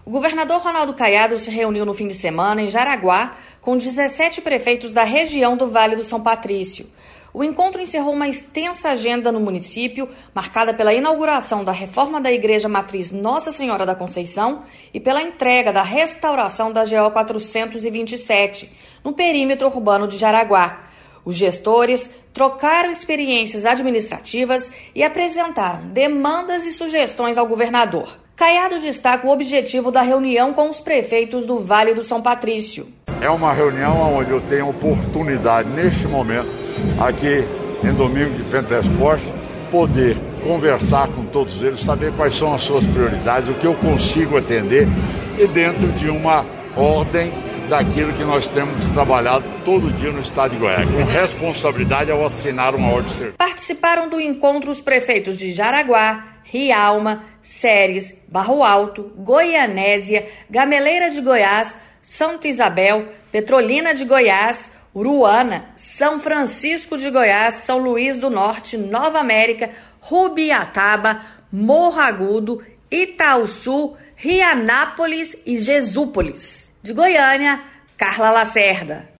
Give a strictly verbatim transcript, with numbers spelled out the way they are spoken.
O governador Ronaldo Caiado se reuniu no fim de semana em Jaraguá com dezessete prefeitos da região do Vale do São Patrício. O encontro encerrou uma extensa agenda no município, marcada pela inauguração da reforma da Igreja Matriz Nossa Senhora da Conceição e pela entrega da restauração da G O quatrocentos e vinte e sete, no perímetro urbano de Jaraguá. Os gestores trocaram experiências administrativas e apresentaram demandas e sugestões ao governador. Caiado destaca o objetivo da reunião com os prefeitos do Vale do São Patrício. É uma reunião onde eu tenho oportunidade, neste momento, aqui em domingo de Pentecoste, poder conversar com todos eles, saber quais são as suas prioridades, o que eu consigo atender e dentro de uma ordem daquilo que nós temos trabalhado todo dia no estado de Goiás, com responsabilidade ao assinar uma ordem de serviço. Participaram do encontro os prefeitos de Jaraguá, Rialma, Ceres, Barro Alto, Goianésia, Gameleira de Goiás, Santa Isabel, Petrolina de Goiás, Uruana, São Francisco de Goiás, São Luís do Norte, Nova América, Rubiataba, Morro Agudo, Itaúsu, Rianápolis e Jesúpolis. De Goiânia, Carla Lacerda.